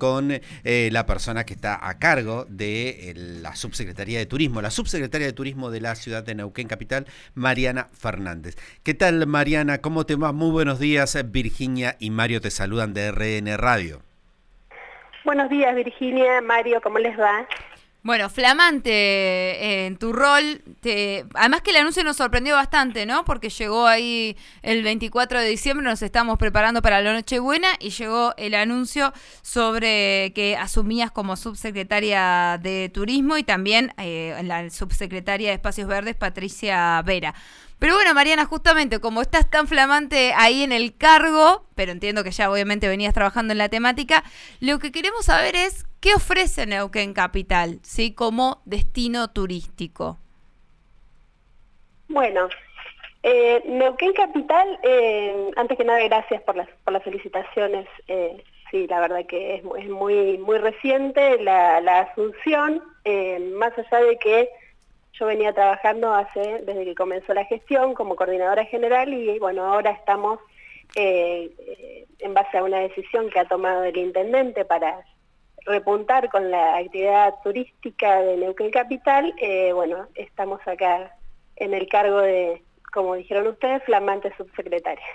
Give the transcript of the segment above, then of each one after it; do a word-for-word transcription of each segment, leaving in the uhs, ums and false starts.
con eh, la persona que está a cargo de eh, la Subsecretaría de Turismo, la Subsecretaria de Turismo de la ciudad de Neuquén Capital, Mariana Fernández. ¿Qué tal, Mariana? ¿Cómo te va? Muy buenos días. Virginia y Mario te saludan de R N Radio. Buenos días, Virginia, Mario, ¿cómo les va? Bueno, flamante eh, en tu rol. Te... Además que el anuncio nos sorprendió bastante, ¿no? Porque llegó ahí el veinticuatro de diciembre, nos estamos preparando para la Nochebuena y llegó el anuncio sobre que asumías como subsecretaria de Turismo y también eh, la subsecretaria de Espacios Verdes, Patricia Vera. Pero bueno, Mariana, justamente como estás tan flamante ahí en el cargo, pero entiendo que ya obviamente venías trabajando en la temática, lo que queremos saber es qué ofrece Neuquén Capital, ¿sí? Como destino turístico. Bueno, eh, Neuquén Capital, eh, antes que nada, gracias por las, por las felicitaciones. Eh, sí, la verdad que es, es muy, muy reciente la, la asunción, eh, más allá de que yo venía trabajando hace desde que comenzó la gestión como coordinadora general y bueno, ahora estamos eh, eh, en base a una decisión que ha tomado el intendente para repuntar con la actividad turística de Neuquén Capital. Eh, bueno, estamos acá en el cargo de, como dijeron ustedes, flamante subsecretaria.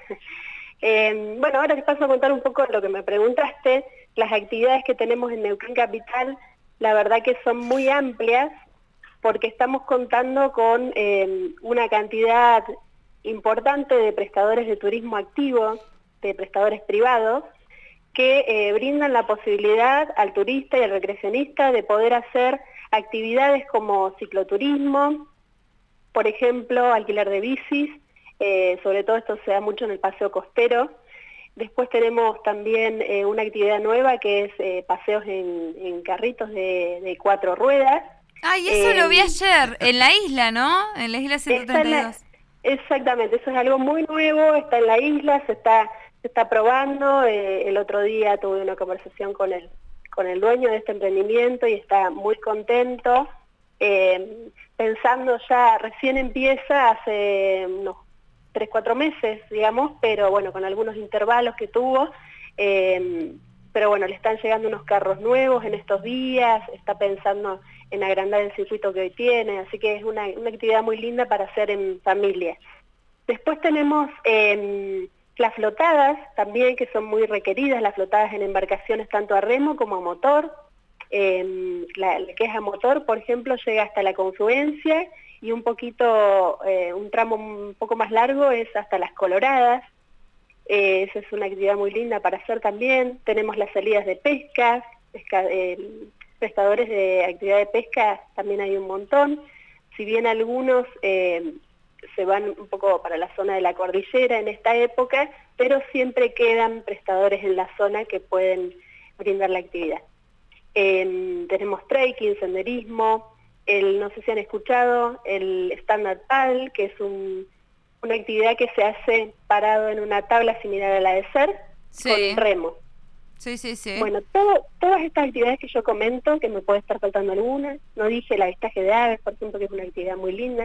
eh, bueno, ahora les paso a contar un poco lo que me preguntaste. Las actividades que tenemos en Neuquén Capital, la verdad que son muy amplias, porque estamos contando con eh, una cantidad importante de prestadores de turismo activo, de prestadores privados, que eh, brindan la posibilidad al turista y al recreacionista de poder hacer actividades como cicloturismo, por ejemplo, alquiler de bicis, eh, sobre todo esto se da mucho en el paseo costero. Después tenemos también eh, una actividad nueva que es eh, paseos en, en carritos de, de cuatro ruedas. Ay, eso eh, lo vi ayer, en la isla, ¿no? En la isla ciento treinta y dos. La, exactamente, eso es algo muy nuevo, está en la isla, se está, se está probando. Eh, el otro día tuve una conversación con el, con el dueño de este emprendimiento y está muy contento. Eh, pensando ya, recién empieza hace unos tres, cuatro meses, digamos, pero bueno, con algunos intervalos que tuvo. Eh, pero bueno, le están llegando unos carros nuevos en estos días, está pensando en agrandar el circuito que hoy tiene, así que es una, una actividad muy linda para hacer en familia. Después tenemos eh, las flotadas también, que son muy requeridas, las flotadas en embarcaciones tanto a remo como a motor. Eh, la, la que es a motor, por ejemplo, llega hasta la Confluencia y un poquito, eh, un tramo un poco más largo es hasta las Coloradas. Eh, esa es una actividad muy linda para hacer también. Tenemos las salidas de pesca, pesca eh, prestadores de actividad de pesca también hay un montón, si bien algunos eh, se van un poco para la zona de la cordillera en esta época, pero siempre quedan prestadores en la zona que pueden brindar la actividad. Eh, tenemos trekking, senderismo, el, no sé si han escuchado, el stand-up paddle, que es un, una actividad que se hace parado en una tabla similar a la de surf, sí, con remo. Sí, sí, sí. Bueno, todo, todas estas actividades que yo comento, que me puede estar faltando alguna, no dije el avistaje de aves, por ejemplo, que es una actividad muy linda,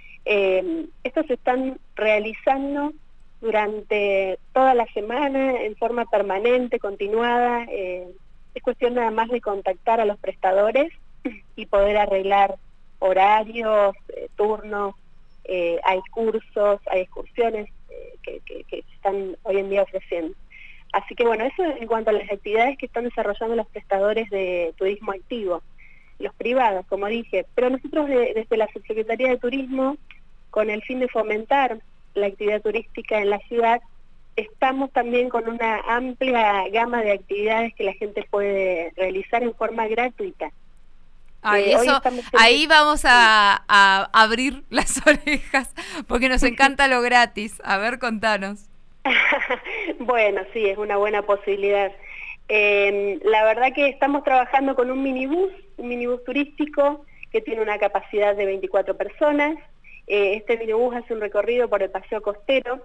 eh, estos se están realizando durante toda la semana, en forma permanente, continuada. Eh, es cuestión nada más de contactar a los prestadores y poder arreglar horarios, eh, turnos, eh, hay cursos, hay excursiones eh, que, que, que se están hoy en día ofreciendo. Así que bueno, eso en cuanto a las actividades que están desarrollando los prestadores de turismo activo, los privados, como dije, pero nosotros de, desde la Subsecretaría de Turismo, con el fin de fomentar la actividad turística en la ciudad, estamos también con una amplia gama de actividades que la gente puede realizar en forma gratuita. Ay, eh, eso, ahí vamos a, a abrir las orejas, porque nos encanta lo gratis. A ver, contanos. Bueno, sí, es una buena posibilidad. Eh, la verdad que estamos trabajando con un minibús, un minibús turístico que tiene una capacidad de veinticuatro personas. Eh, este minibús hace un recorrido por el Paseo Costero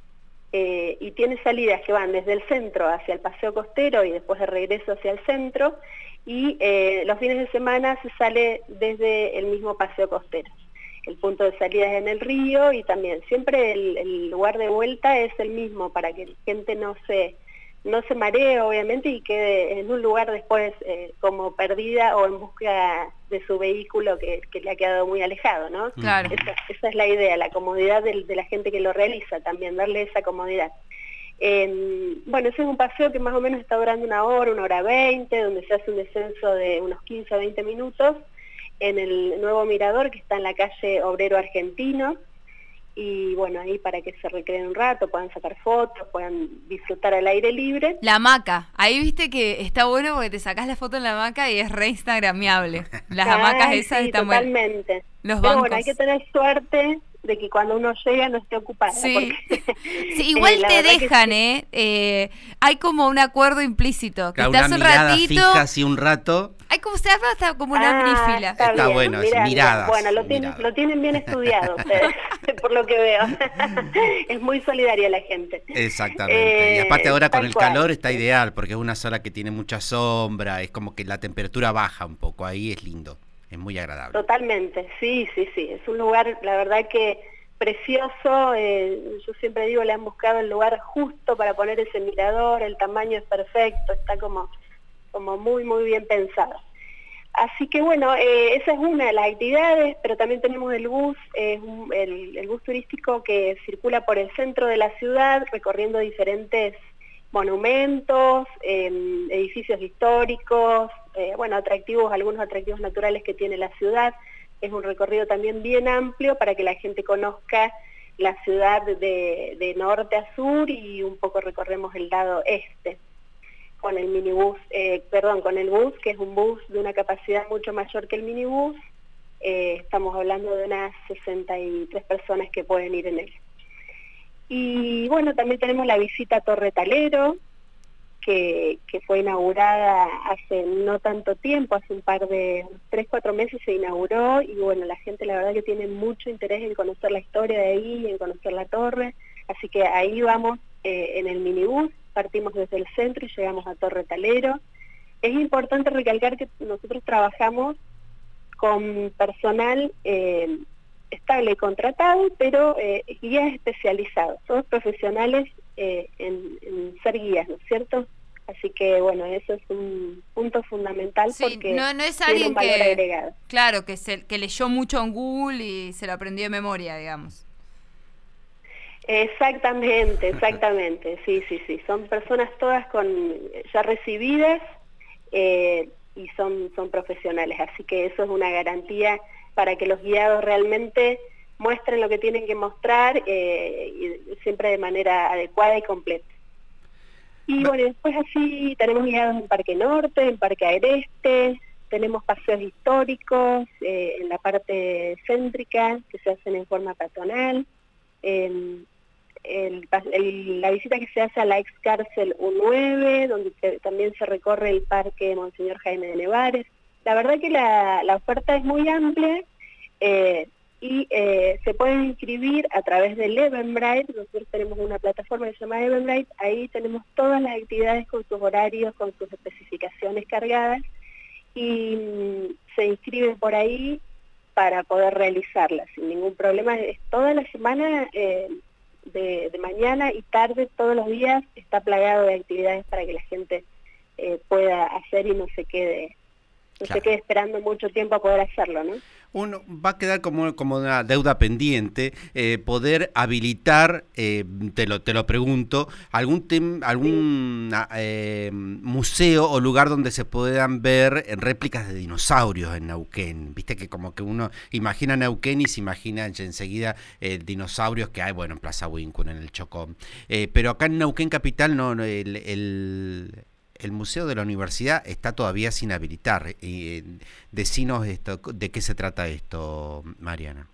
eh, y tiene salidas que van desde el centro hacia el Paseo Costero y después de regreso hacia el centro, y eh, los fines de semana se sale desde el mismo Paseo Costero. El punto de salida es en el río y también siempre el, el lugar de vuelta es el mismo para que la gente no se, no se maree obviamente y quede en un lugar después eh, como perdida o en búsqueda de su vehículo que, que le ha quedado muy alejado, ¿no? Claro. Esa, esa es la idea, la comodidad de, de la gente que lo realiza también, darle esa comodidad. Eh, bueno, ese es un paseo que más o menos está durando una hora, una hora veinte, donde se hace un descenso de unos quince a veinte minutos en el nuevo mirador que está en la calle Obrero Argentino. Y bueno, ahí para que se recreen un rato, puedan sacar fotos, puedan disfrutar al aire libre. La hamaca, ahí viste que está bueno porque te sacás la foto en la hamaca y es re instagramiable. Las hamacas Ay, esas sí, están totalmente. buenas. Los Pero bancos. bueno, hay que tener suerte de que cuando uno llega no esté ocupada. Sí, porque, sí igual eh, te dejan, sí. ¿eh? ¿eh? Hay como un acuerdo implícito. Que Claro, estás una un mirada ratito. fija, así un rato. Hay como se llama hasta como una Ah, minifila. Está, Está bien, bueno, es mira, miradas, Bueno, lo tienen, miradas. lo tienen bien estudiado ustedes, por lo que veo. Es muy solidaria la gente. Exactamente. Eh, y aparte ahora con tal el cual, calor está sí. ideal, porque es una zona que tiene mucha sombra, es como que la temperatura baja un poco, ahí es lindo, es muy agradable. Totalmente, sí, sí, sí. Es un lugar, la verdad que precioso. Eh, yo siempre digo, le han buscado el lugar justo para poner ese mirador, el tamaño es perfecto, está como, como muy, muy bien pensado. Así que bueno, eh, esa es una de las actividades, pero también tenemos el bus, eh, el, el bus turístico que circula por el centro de la ciudad, recorriendo diferentes monumentos, eh, edificios históricos, eh, bueno, atractivos, algunos atractivos naturales que tiene la ciudad. Es un recorrido también bien amplio para que la gente conozca la ciudad de, de norte a sur y un poco recorremos el lado este con el minibús, eh, perdón, con el bus, que es un bus de una capacidad mucho mayor que el minibús. Eh, estamos hablando de unas sesenta y tres personas que pueden ir en él. Y bueno, también tenemos la visita a Torre Talero, que, que fue inaugurada hace no tanto tiempo, hace un par de, tres, cuatro meses se inauguró, y bueno, la gente la verdad que tiene mucho interés en conocer la historia de ahí, en conocer la torre, así que ahí vamos eh, en el minibús, partimos desde el centro y llegamos a Torre Talero. Es importante recalcar que nosotros trabajamos con personal eh, estable y contratado, pero eh, guías especializados, todos profesionales eh, en, en ser guías, ¿no es cierto? Así que bueno, eso es un punto fundamental, Sí, porque no, no es tiene alguien un valor que, agregado. claro, que, se, que leyó mucho en Google y se lo aprendió de memoria, digamos. Exactamente, exactamente, sí, sí, sí, son personas todas con ya recibidas eh, y son, son profesionales, así que eso es una garantía para que los guiados realmente muestren lo que tienen que mostrar, eh, y siempre de manera adecuada y completa. Y bueno, después así tenemos guiados en Parque Norte, en Parque Agreste, tenemos paseos históricos eh, en la parte céntrica que se hacen en forma peatonal, eh, el, el, la visita que se hace a la ex cárcel U nueve, donde se, también se recorre el Parque Monseñor Jaime de Nevares. La verdad que la, la oferta es muy amplia, eh, y eh, se pueden inscribir a través del Eventbrite. Nosotros tenemos una plataforma que se llama Eventbrite, ahí tenemos todas las actividades con sus horarios, con sus especificaciones cargadas, y mm, se inscriben por ahí para poder realizarlas sin ningún problema. Es toda la semana, eh, de, de mañana y tarde, todos los días, está plagado de actividades para que la gente eh, pueda hacer y no se quede, no Claro. se quede esperando mucho tiempo a poder hacerlo, ¿no? Uno va a quedar como, como una deuda pendiente, eh, poder habilitar, eh, te lo te lo pregunto, algún tem, algún eh, museo o lugar donde se puedan ver réplicas de dinosaurios en Neuquén. Viste que como que uno imagina Neuquén y se imagina enseguida eh, dinosaurios que hay, bueno, en Plaza Wincun, en el Chocó. Eh, pero acá en Neuquén Capital no, no el, el El Museo de la Universidad está todavía sin habilitar. Eh, decinos esto, ¿de qué se trata esto, Mariana?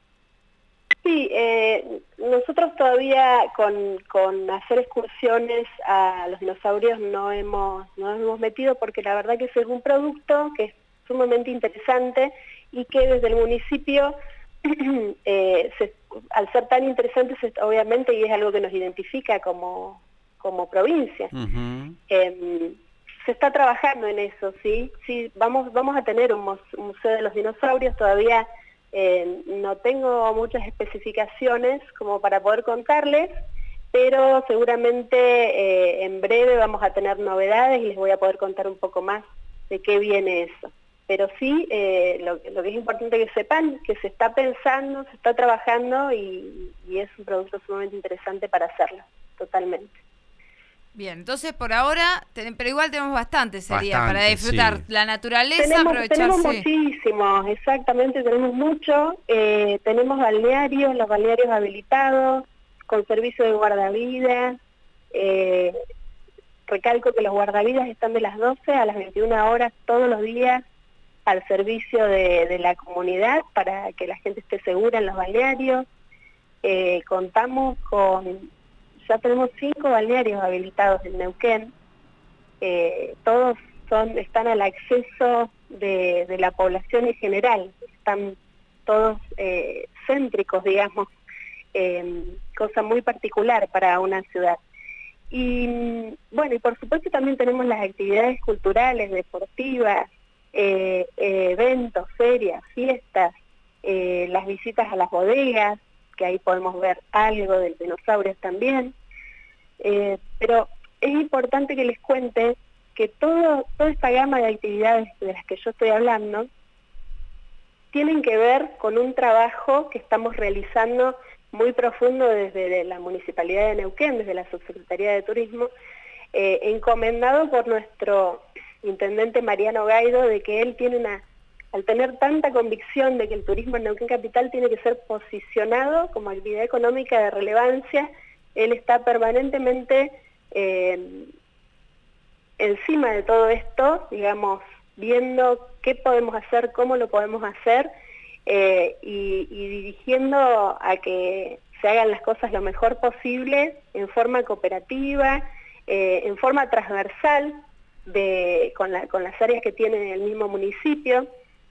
Sí, eh, nosotros todavía con, con hacer excursiones a los dinosaurios no hemos, no nos hemos metido, porque la verdad que ese es un producto que es sumamente interesante y que desde el municipio, eh, se, al ser tan interesante, se, obviamente, y es algo que nos identifica como... como provincia. Uh-huh. eh, se está trabajando en eso, ¿sí? Sí, vamos, vamos a tener un, un museo de los dinosaurios, todavía eh, no tengo muchas especificaciones como para poder contarles, pero seguramente eh, en breve vamos a tener novedades y les voy a poder contar un poco más de qué viene eso. Pero sí, eh, lo, lo que es importante que sepan, que se está pensando, se está trabajando y, y es un producto sumamente interesante para hacerlo, totalmente. Bien, entonces por ahora, ten, pero igual tenemos bastante, sería, Bastante, para disfrutar sí. la naturaleza, Tenemos, aprovecharse. tenemos muchísimos, exactamente, tenemos mucho. Eh, tenemos balnearios, los balnearios habilitados, con servicio de guardavidas. Eh, recalco que los guardavidas están de las doce a las veintiuna horas todos los días al servicio de, de la comunidad para que la gente esté segura en los balnearios. Eh, contamos con, ya tenemos cinco balnearios habilitados en Neuquén, eh, todos son están al acceso de, de la población en general, están todos eh, céntricos, digamos, eh, cosa muy particular para una ciudad. Y bueno, y por supuesto también tenemos las actividades culturales, deportivas, eh, eh, eventos, ferias, fiestas, eh, las visitas a las bodegas, que ahí podemos ver algo del dinosaurios también. Eh, pero es importante que les cuente que todo, toda esta gama de actividades de las que yo estoy hablando tienen que ver con un trabajo que estamos realizando muy profundo desde la Municipalidad de Neuquén, desde la Subsecretaría de Turismo, eh, encomendado por nuestro intendente Mariano Gaido, de que él tiene una, al tener tanta convicción de que el turismo en Neuquén Capital tiene que ser posicionado como actividad económica de relevancia, él está permanentemente eh, encima de todo esto, digamos, viendo qué podemos hacer, cómo lo podemos hacer, eh, y, y dirigiendo a que se hagan las cosas lo mejor posible, en forma cooperativa, eh, en forma transversal, de, con, la, con las áreas que tiene el mismo municipio.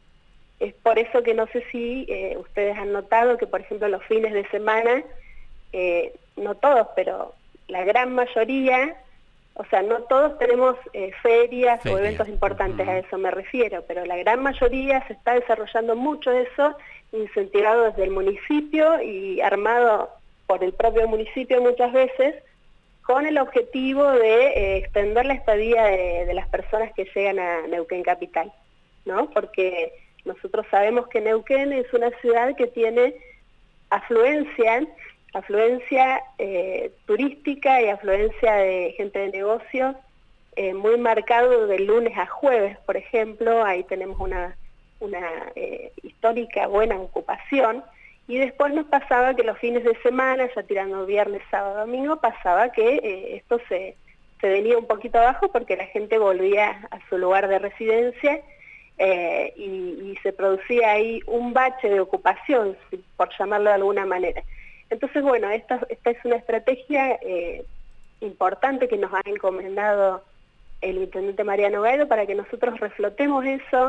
Es por eso que no sé si eh, ustedes han notado que, por ejemplo, los fines de semana, eh, no todos, pero la gran mayoría, o sea, no todos tenemos eh, ferias Feria. o eventos importantes, uh-huh. a eso me refiero, pero la gran mayoría se está desarrollando mucho eso, incentivado desde el municipio y armado por el propio municipio muchas veces, con el objetivo de eh, extender la estadía de, de las personas que llegan a Neuquén Capital, ¿no? Porque nosotros sabemos que Neuquén es una ciudad que tiene afluencia, afluencia eh, turística y afluencia de gente de negocios, eh, muy marcado de lunes a jueves, por ejemplo, ahí tenemos una, una eh, histórica buena ocupación, y después nos pasaba que los fines de semana, ya tirando viernes, sábado, domingo, pasaba que eh, esto se, se venía un poquito abajo porque la gente volvía a su lugar de residencia, eh, y, y se producía ahí un bache de ocupación, por llamarlo de alguna manera. Entonces, bueno, esta, esta es una estrategia eh, importante que nos ha encomendado el intendente Mariano Gaido para que nosotros reflotemos eso,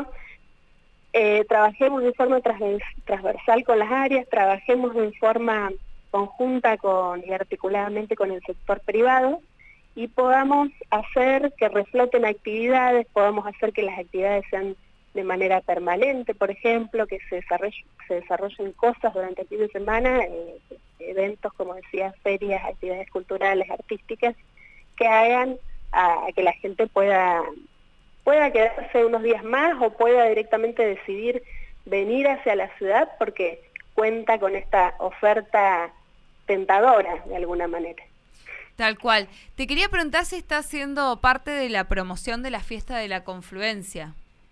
eh, trabajemos de forma transversal con las áreas, trabajemos en forma conjunta con, y articuladamente con el sector privado, y podamos hacer que refloten actividades, podamos hacer que las actividades sean de manera permanente, por ejemplo, que se desarrollen, se desarrollen cosas durante el fin de semana, eh, eventos, como decía, ferias, actividades culturales, artísticas, que hagan a, a que la gente pueda, pueda quedarse unos días más o pueda directamente decidir venir hacia la ciudad porque cuenta con esta oferta tentadora de alguna manera. Tal cual. Te quería preguntar si está haciendo parte de la promoción de la fiesta de la confluencia.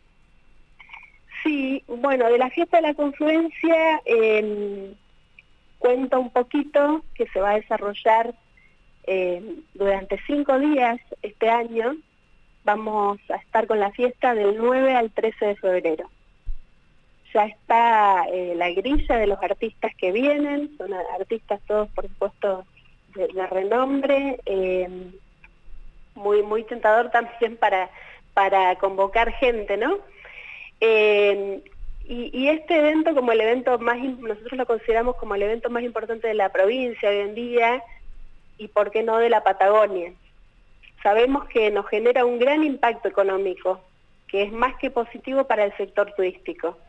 Sí, bueno, de la fiesta de la confluencia eh, cuento un poquito que se va a desarrollar eh, durante cinco días este año. Vamos a estar con la fiesta del nueve al trece de febrero. Ya está eh, la grilla de los artistas que vienen, son artistas todos, por supuesto, de, de renombre, eh, muy, muy tentador también para, para convocar gente, ¿no? Eh, y, y este evento, como el evento más, nosotros lo consideramos como el evento más importante de la provincia hoy en día, y por qué no de la Patagonia. Sabemos que nos genera un gran impacto económico, que es más que positivo para el sector turístico.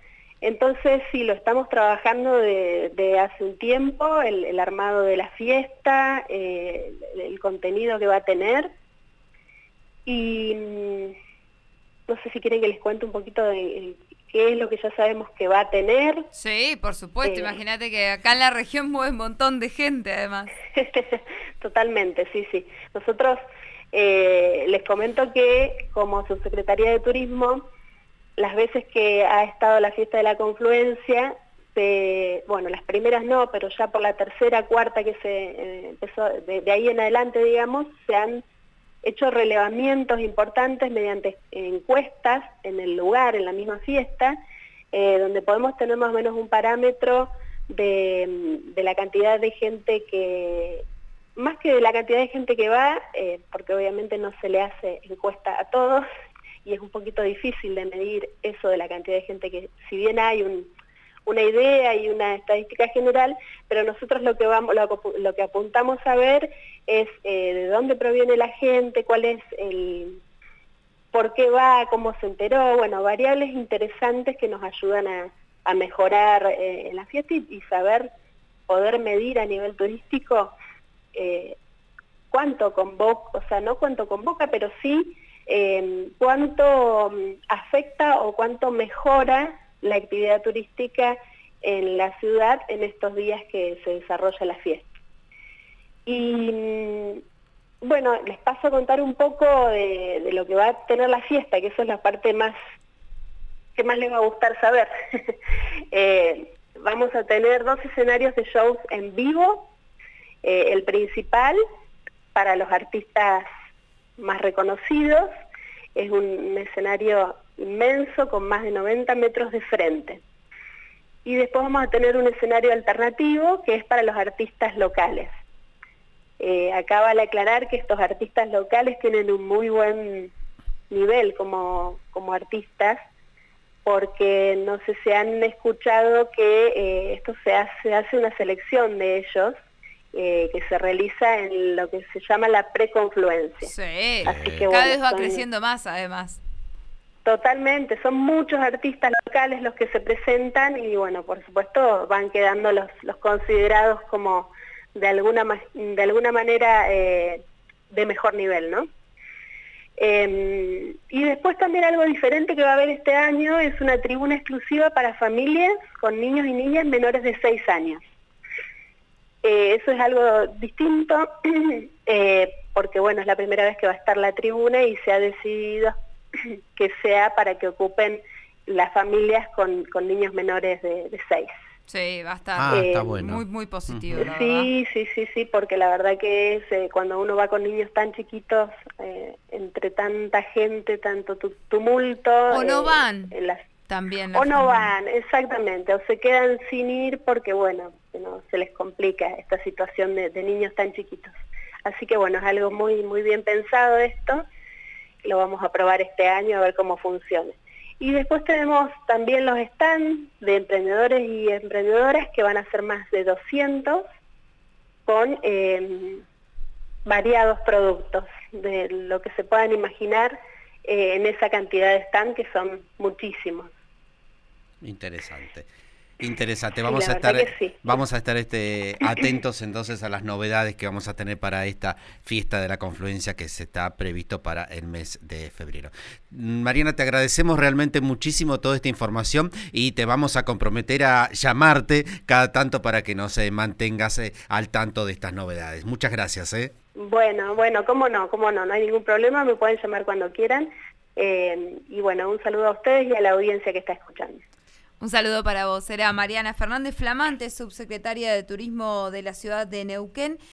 Entonces sí, lo estamos trabajando de, de hace un tiempo, el, el armado de la fiesta, eh, el, el contenido que va a tener. Y no sé si quieren que les cuente un poquito de qué es lo que ya sabemos que va a tener. Sí, por supuesto. Eh, Imagínate que acá en la región mueve un montón de gente, además. Totalmente, sí, sí. Nosotros eh, les comento que como Subsecretaría de Turismo, las veces que ha estado la fiesta de la confluencia, se, bueno, las primeras no, pero ya por la tercera, cuarta que se eh, empezó, de, de ahí en adelante, digamos, se han hecho relevamientos importantes mediante encuestas en el lugar, en la misma fiesta, eh, donde podemos tener más o menos un parámetro de, de la cantidad de gente que, más que de la cantidad de gente que va, eh, porque obviamente no se le hace encuesta a todos, y es un poquito difícil de medir eso de la cantidad de gente que, si bien hay un, una idea y una estadística general, pero nosotros lo que vamos, lo, lo que apuntamos a ver es eh, de dónde proviene la gente, cuál es el, por qué va, cómo se enteró, bueno, variables interesantes que nos ayudan a, a mejorar eh, en la fiesta y, y saber, poder medir a nivel turístico eh, cuánto convoca, o sea, no cuánto convoca, pero sí Eh, cuánto afecta o cuánto mejora la actividad turística en la ciudad en estos días que se desarrolla la fiesta. Y bueno, les paso a contar un poco de, de lo que va a tener la fiesta, que eso es la parte más que más les va a gustar saber. eh, vamos a tener dos escenarios de shows en vivo, eh, el principal para los artistas más reconocidos, es un, un escenario inmenso con más de noventa metros de frente. Y después vamos a tener un escenario alternativo que es para los artistas locales. Eh, acá vale aclarar que estos artistas locales tienen un muy buen nivel como, como artistas, porque no sé si han escuchado que eh, esto se hace, hace una selección de ellos, Eh, que se realiza en lo que se llama la preconfluencia. Sí, Así que, cada bueno, vez va son, creciendo más, además. Totalmente, son muchos artistas locales los que se presentan y, bueno, por supuesto van quedando los, los considerados como de alguna, de alguna manera eh, de mejor nivel, ¿no? Eh, y después también algo diferente que va a haber este año es una tribuna exclusiva para familias con niños y niñas menores de seis años. Eh, eso es algo distinto, eh, porque bueno, es la primera vez que va a estar la tribuna y se ha decidido que sea para que ocupen las familias con, con niños menores de, de seis. Sí, va a estar ah, eh, está bueno. muy, muy positivo, Uh-huh. la Sí, verdad. sí, sí, sí, porque la verdad que es, eh, cuando uno va con niños tan chiquitos, eh, entre tanta gente, tanto tu, tumulto... O no eh, van. En las, También o no familia. van, exactamente, o se quedan sin ir porque, bueno, no, se les complica esta situación de, de niños tan chiquitos. Así que, bueno, es algo muy muy bien pensado esto, lo vamos a probar este año a ver cómo funciona. Y después tenemos también los stands de emprendedores y emprendedoras, que van a ser más de doscientos, con eh, variados productos, de lo que se puedan imaginar eh, en esa cantidad de stands, que son muchísimos. Interesante. Interesante, Sí, vamos la a estar verdad que sí. vamos a estar este atentos entonces a las novedades que vamos a tener para esta fiesta de la confluencia que se está previsto para el mes de febrero. Mariana, te agradecemos realmente muchísimo toda esta información y te vamos a comprometer a llamarte cada tanto para que nos eh, mantengas eh, al tanto de estas novedades. Muchas gracias. ¿eh? Bueno, bueno, cómo no, cómo no, no hay ningún problema, me pueden llamar cuando quieran. Eh, y bueno, un saludo a ustedes y a la audiencia que está escuchando. Un saludo para vos. Era Mariana Fernández, flamante subsecretaria de Turismo de la ciudad de Neuquén.